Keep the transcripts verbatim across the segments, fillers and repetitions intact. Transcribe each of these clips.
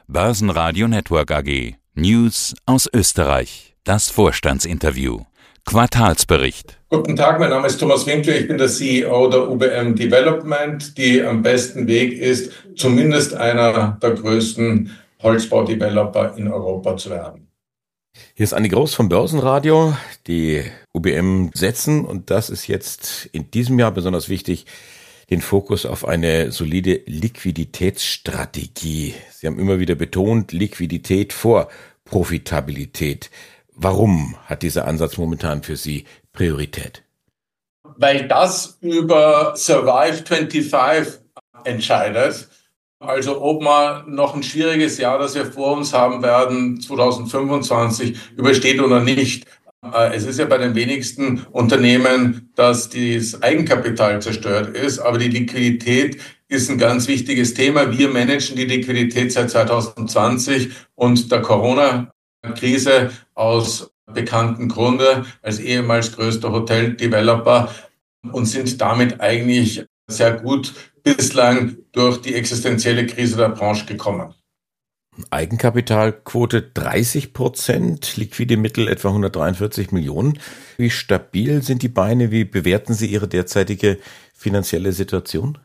Börsenradio Network A G. News aus Österreich. Das Vorstandsinterview. Quartalsbericht. Guten Tag, mein Name ist Thomas Winkler, ich bin der C E O der U B M Development, die am besten Weg ist, zumindest einer der größten Holzbau-Developer in Europa zu werden. Hier ist Andi Groß vom Börsenradio. Die U B M setzen, und das ist jetzt in diesem Jahr besonders wichtig, den Fokus auf eine solide Liquiditätsstrategie. Sie haben immer wieder betont, Liquidität vor Profitabilität. Warum hat dieser Ansatz momentan für Sie Priorität? Weil das über Survive fünfundzwanzig entscheidet. Also ob man noch ein schwieriges Jahr, das wir vor uns haben werden, zwanzig fünfundzwanzig, übersteht oder nicht. Es ist ja bei den wenigsten Unternehmen, dass das Eigenkapital zerstört ist, aber die Liquidität ist ein ganz wichtiges Thema. Wir managen die Liquidität seit zwanzig zwanzig und der Corona-Krise aus bekannten Grunde als ehemals größter Hotel-Developer und sind damit eigentlich sehr gut bislang durch die existenzielle Krise der Branche gekommen. Eigenkapitalquote dreißig Prozent, liquide Mittel etwa hundertdreiundvierzig Millionen. Wie stabil sind die Beine? Wie bewerten Sie Ihre derzeitige finanzielle Situation?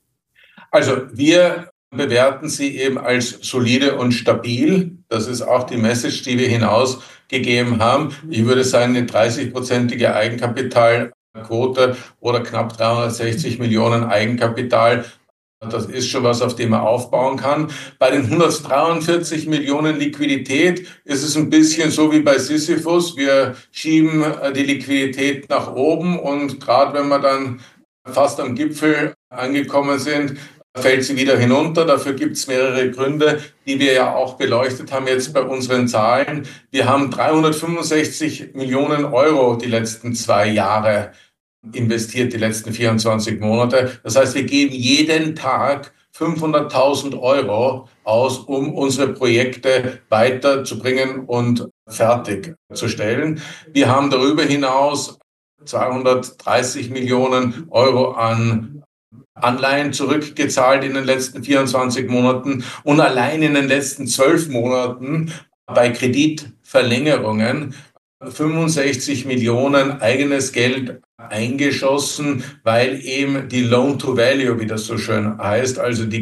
Also wir bewerten sie eben als solide und stabil. Das ist auch die Message, die wir hinausgegeben haben. Ich würde sagen, eine dreißig-prozentige Eigenkapitalquote oder knapp dreihundertsechzig Millionen Eigenkapital, das ist schon was, auf dem man aufbauen kann. Bei den hundertdreiundvierzig Millionen Liquidität ist es ein bisschen so wie bei Sisyphus. Wir schieben die Liquidität nach oben und gerade wenn wir dann fast am Gipfel angekommen sind, fällt sie wieder hinunter. Dafür gibt es mehrere Gründe, die wir ja auch beleuchtet haben jetzt bei unseren Zahlen. Wir haben dreihundertfünfundsechzig Millionen Euro die letzten zwei Jahre investiert, die letzten vierundzwanzig Monate. Das heißt, wir geben jeden Tag fünfhunderttausend Euro aus, um unsere Projekte weiterzubringen und fertigzustellen. Wir haben darüber hinaus zweihundertdreißig Millionen Euro an Anleihen zurückgezahlt in den letzten vierundzwanzig Monaten und allein in den letzten zwölf Monaten bei Kreditverlängerungen fünfundsechzig Millionen eigenes Geld eingeschossen, weil eben die Loan-to-Value, wie das so schön heißt, also die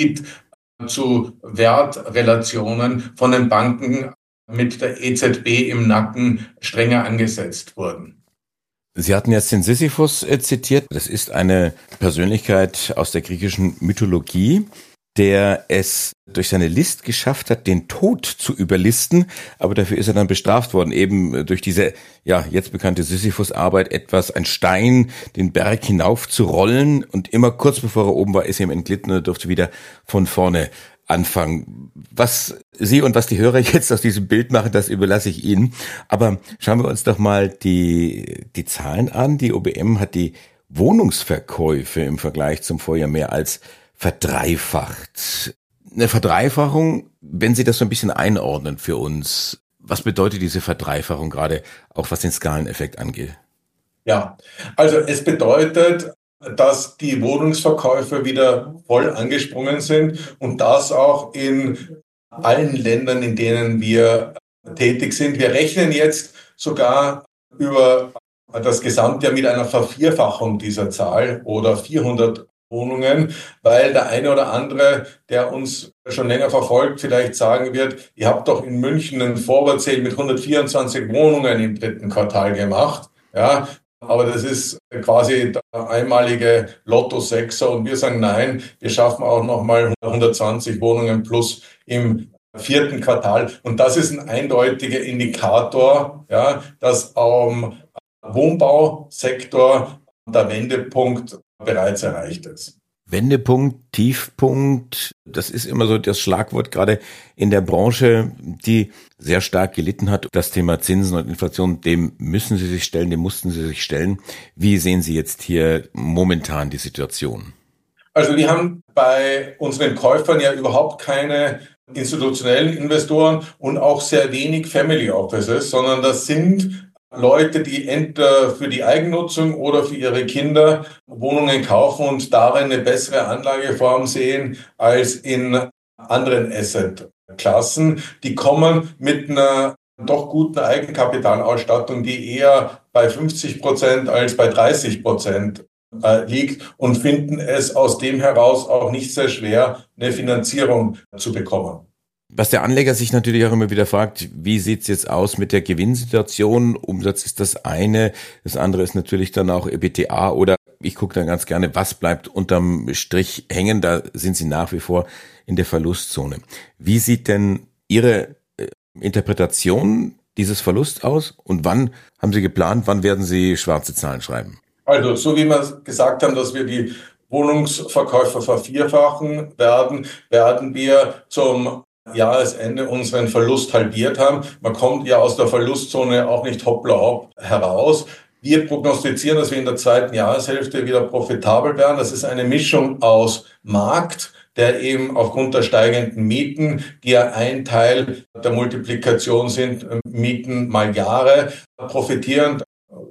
Kredit-zu-Wert-Relationen von den Banken mit der E Z B im Nacken strenger angesetzt wurden. Sie hatten jetzt den Sisyphus äh, zitiert. Das ist eine Persönlichkeit aus der griechischen Mythologie, der es durch seine List geschafft hat, den Tod zu überlisten, aber dafür ist er dann bestraft worden, eben durch diese ja jetzt bekannte Sisyphus-Arbeit, etwas, ein Stein, den Berg hinauf zu rollen, und immer kurz bevor er oben war, ist er ihm entglitten und er durfte wieder von vorne anfangen. Was Sie und was die Hörer jetzt aus diesem Bild machen, das überlasse ich Ihnen. Aber schauen wir uns doch mal die, die Zahlen an. Die U B M hat die Wohnungsverkäufe im Vergleich zum Vorjahr mehr als verdreifacht. Eine Verdreifachung, wenn Sie das so ein bisschen einordnen für uns, was bedeutet diese Verdreifachung gerade auch was den Skaleneffekt angeht? Ja, also es bedeutet, dass die Wohnungsverkäufe wieder voll angesprungen sind und das auch in allen Ländern, in denen wir tätig sind. Wir rechnen jetzt sogar über das Gesamtjahr mit einer Vervierfachung dieser Zahl oder vierhundert Wohnungen, weil der eine oder andere, der uns schon länger verfolgt, vielleicht sagen wird, ihr habt doch in München einen Forward Sale mit hundertvierundzwanzig Wohnungen im dritten Quartal gemacht. Ja, aber das ist quasi der einmalige Lotto-Sechser und wir sagen nein, wir schaffen auch nochmal hundertzwanzig Wohnungen plus im vierten Quartal. Und das ist ein eindeutiger Indikator, ja, dass am Wohnbausektor der Wendepunkt bereits erreicht ist. Wendepunkt, Tiefpunkt, das ist immer so das Schlagwort gerade in der Branche, die sehr stark gelitten hat. Das Thema Zinsen und Inflation, dem müssen Sie sich stellen, dem mussten Sie sich stellen. Wie sehen Sie jetzt hier momentan die Situation? Also wir haben bei unseren Käufern ja überhaupt keine institutionellen Investoren und auch sehr wenig Family Offices, sondern das sind Leute, die entweder für die Eigennutzung oder für ihre Kinder Wohnungen kaufen und darin eine bessere Anlageform sehen als in anderen Assetklassen. Die kommen mit einer doch guten Eigenkapitalausstattung, die eher bei fünfzig Prozent als bei dreißig Prozent äh, liegt und finden es aus dem heraus auch nicht sehr schwer, eine Finanzierung zu bekommen. Was der Anleger sich natürlich auch immer wieder fragt, wie sieht's jetzt aus mit der Gewinnsituation? Umsatz ist das eine, das andere ist natürlich dann auch E B T A oder ich gucke dann ganz gerne, was bleibt unterm Strich hängen, da sind Sie nach wie vor in der Verlustzone. Wie sieht denn Ihre äh, Interpretation dieses Verlusts aus und wann haben Sie geplant, wann werden Sie schwarze Zahlen schreiben? Also, so wie wir gesagt haben, dass wir die Wohnungsverkäufe vervierfachen werden, werden wir zum Jahresende unseren Verlust halbiert haben. Man kommt ja aus der Verlustzone auch nicht hoppla hopp heraus. Wir prognostizieren, dass wir in der zweiten Jahreshälfte wieder profitabel werden. Das ist eine Mischung aus Markt, der eben aufgrund der steigenden Mieten, die ja ein Teil der Multiplikation sind, Mieten mal Jahre, profitieren.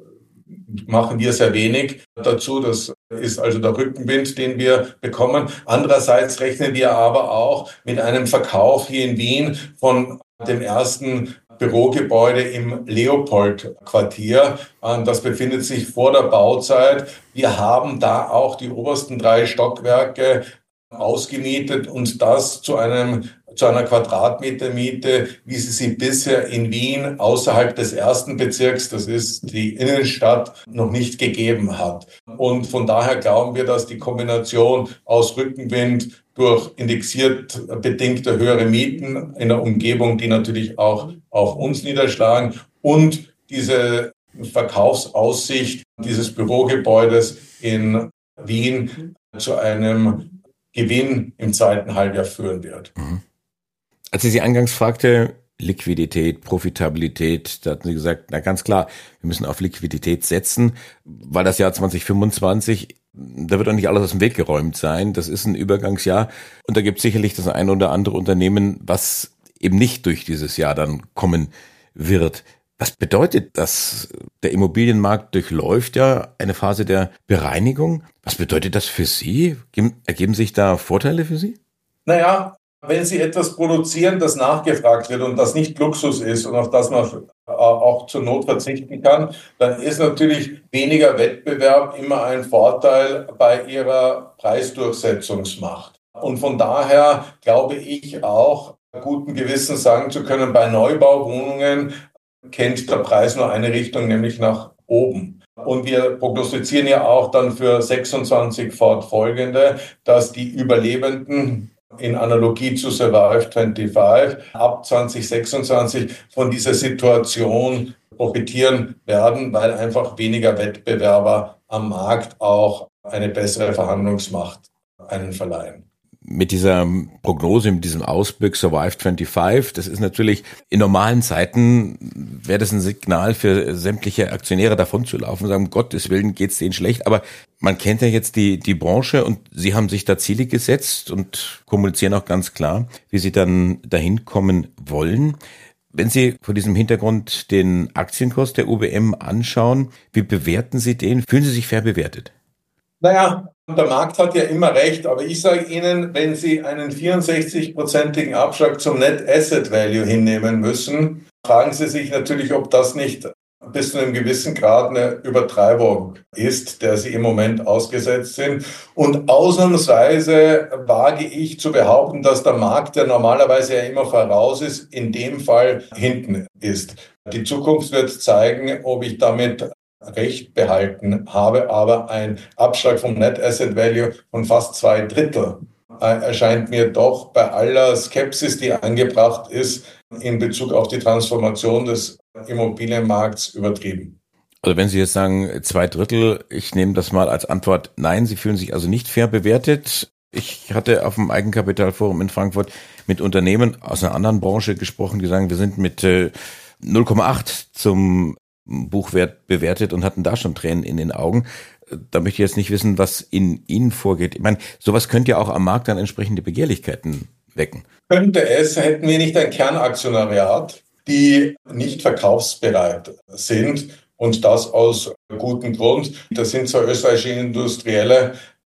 Machen wir sehr wenig dazu. Das ist also der Rückenwind, den wir bekommen. Andererseits rechnen wir aber auch mit einem Verkauf hier in Wien von dem ersten Bürogebäude im Leopold-Quartier. Das befindet sich vor der Bauzeit. Wir haben da auch die obersten drei Stockwerke ausgemietet und das zu einem zu einer Quadratmetermiete, wie sie sie bisher in Wien außerhalb des ersten Bezirks, das ist die Innenstadt, noch nicht gegeben hat. Und von daher glauben wir, dass die Kombination aus Rückenwind durch indexiert bedingte höhere Mieten in der Umgebung, die natürlich auch auf uns niederschlagen, und diese Verkaufsaussicht dieses Bürogebäudes in Wien zu einem Gewinn im zweiten Halbjahr führen wird. Mhm. Als ich Sie eingangs fragte, Liquidität, Profitabilität, da hatten Sie gesagt, na ganz klar, wir müssen auf Liquidität setzen, weil das Jahr zwanzig fünfundzwanzig, da wird auch nicht alles aus dem Weg geräumt sein. Das ist ein Übergangsjahr und da gibt es sicherlich das eine oder andere Unternehmen, was eben nicht durch dieses Jahr dann kommen wird. Was bedeutet das? Der Immobilienmarkt durchläuft ja eine Phase der Bereinigung. Was bedeutet das für Sie? Ergeben sich da Vorteile für Sie? Naja, wenn Sie etwas produzieren, das nachgefragt wird und das nicht Luxus ist und auf das man auch zur Not verzichten kann, dann ist natürlich weniger Wettbewerb immer ein Vorteil bei Ihrer Preisdurchsetzungsmacht. Und von daher glaube ich auch, guten Gewissens sagen zu können, bei Neubauwohnungen kennt der Preis nur eine Richtung, nämlich nach oben. Und wir prognostizieren ja auch dann für sechsundzwanzig fortfolgende, dass die Überlebenden in Analogie zu Survive fünfundzwanzig ab zwanzig sechsundzwanzig von dieser Situation profitieren werden, weil einfach weniger Wettbewerber am Markt auch eine bessere Verhandlungsmacht einen verleihen. Mit dieser Prognose, mit diesem Ausblick Survive fünfundzwanzig, das ist natürlich in normalen Zeiten, wäre das ein Signal für sämtliche Aktionäre davon zu laufen und sagen, um Gottes Willen geht's denen schlecht. Aber man kennt ja jetzt die, die Branche und Sie haben sich da Ziele gesetzt und kommunizieren auch ganz klar, wie Sie dann dahin kommen wollen. Wenn Sie vor diesem Hintergrund den Aktienkurs der U B M anschauen, wie bewerten Sie den? Fühlen Sie sich fair bewertet? Naja, der Markt hat ja immer recht, aber ich sage Ihnen, wenn Sie einen vierundsechzig-prozentigen Abschlag zum Net Asset Value hinnehmen müssen, fragen Sie sich natürlich, ob das nicht bis zu einem gewissen Grad eine Übertreibung ist, der Sie im Moment ausgesetzt sind. Und ausnahmsweise wage ich zu behaupten, dass der Markt, der normalerweise ja immer voraus ist, in dem Fall hinten ist. Die Zukunft wird zeigen, ob ich damit Recht behalten habe, aber ein Abschlag vom Net Asset Value von fast zwei Drittel äh, erscheint mir doch bei aller Skepsis, die angebracht ist, in Bezug auf die Transformation des Immobilienmarkts übertrieben. Also wenn Sie jetzt sagen, zwei Drittel, ich nehme das mal als Antwort, nein, Sie fühlen sich also nicht fair bewertet. Ich hatte auf dem Eigenkapitalforum in Frankfurt mit Unternehmen aus einer anderen Branche gesprochen, die sagen, wir sind mit äh, null Komma acht zum Buchwert bewertet und hatten da schon Tränen in den Augen. Da möchte ich jetzt nicht wissen, was in Ihnen vorgeht. Ich meine, sowas könnte ja auch am Markt dann entsprechende Begehrlichkeiten wecken. Könnte es, hätten wir nicht ein Kernaktionariat, die nicht verkaufsbereit sind und das aus gutem Grund. Das sind zwar österreichische Industrielle,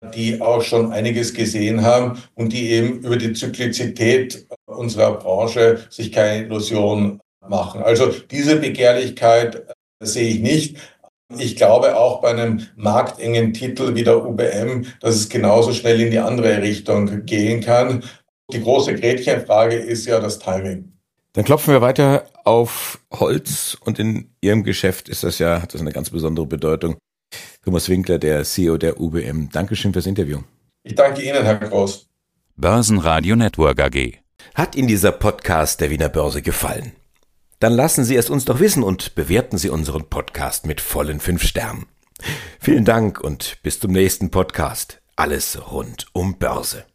die auch schon einiges gesehen haben und die eben über die Zyklizität unserer Branche sich keine Illusion machen. Also diese Begehrlichkeit sehe ich nicht. Ich glaube auch bei einem marktengen Titel wie der U B M, dass es genauso schnell in die andere Richtung gehen kann. Die große Gretchenfrage ist ja das Timing. Dann klopfen wir weiter auf Holz und in Ihrem Geschäft ist das ja, hat das eine ganz besondere Bedeutung. Thomas Winkler, der C E O der U B M. Dankeschön fürs Interview. Ich danke Ihnen, Herr Groß. Börsenradio Network A G. Hat Ihnen dieser Podcast der Wiener Börse gefallen? Dann lassen Sie es uns doch wissen und bewerten Sie unseren Podcast mit vollen fünf Sternen. Vielen Dank und bis zum nächsten Podcast. Alles rund um Börse.